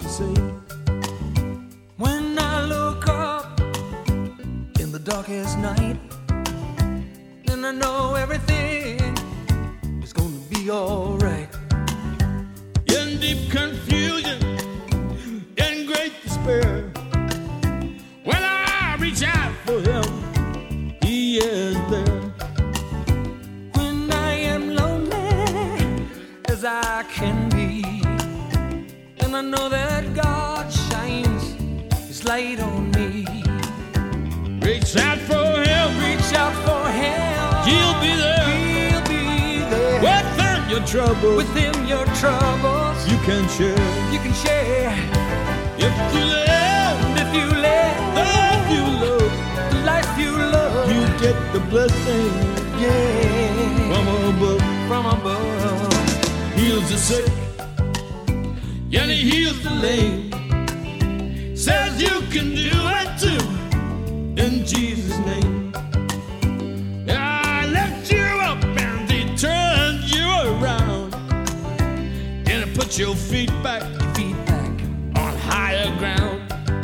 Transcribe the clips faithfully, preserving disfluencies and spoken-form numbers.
to say. When I look up in the darkest night, then I know everything is gonna be alright. In deep confusion, in great despair, when I reach out for him, he is there. When I am lonely as I can be, and I know that God shines His light on me. Reach out for him, Reach out for Him. he'll be there. He'll be there. Within your trouble, With Him your troubles you can share. you can share. If you live, And if you live the life you love, the life you love, you get the blessing yeah, from above. from above. Heals the sick, and he heals the lame. Says you can do it too, in Jesus' name. I lift you up and he turns you around, and he puts your feet back Feedback. on higher ground.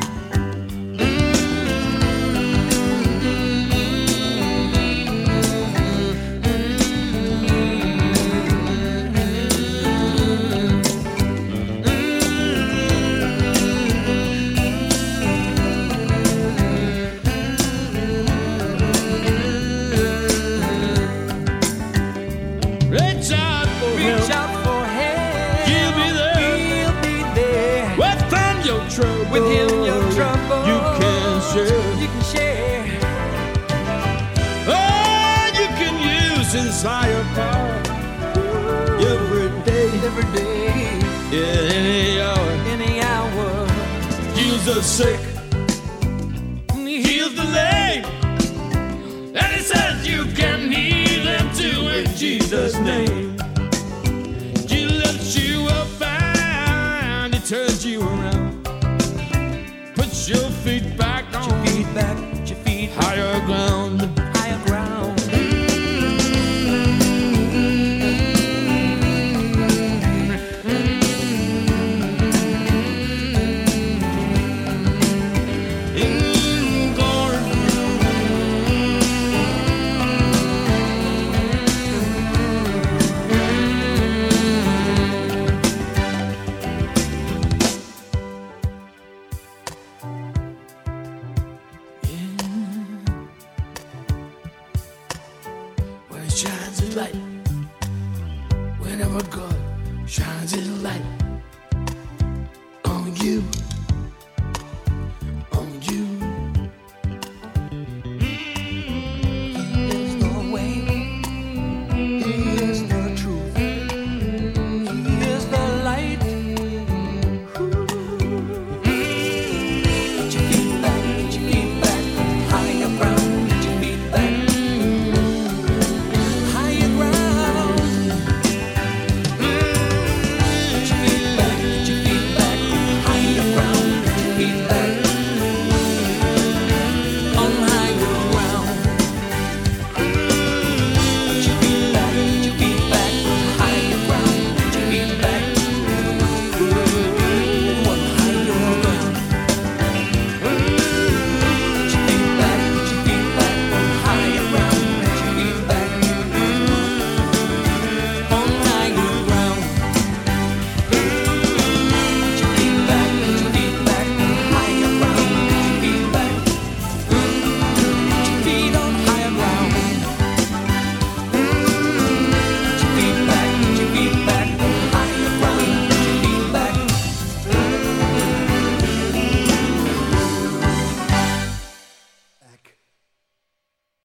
Reach out for him, Reach out for Him. he'll be there. He'll be there. Within your trouble, With Him your trouble you can share. You can share. Oh, you can use his higher power every day, Every day, in any hour. any hour. Heals the sick, heals the lame, and he says you can heal them too in Jesus' name. He lifts you up and he turns you around, puts your feet back Put your on feet back, put your feet higher ground. higher ground. In glory. When it shines his light, whenever God shines his light on you.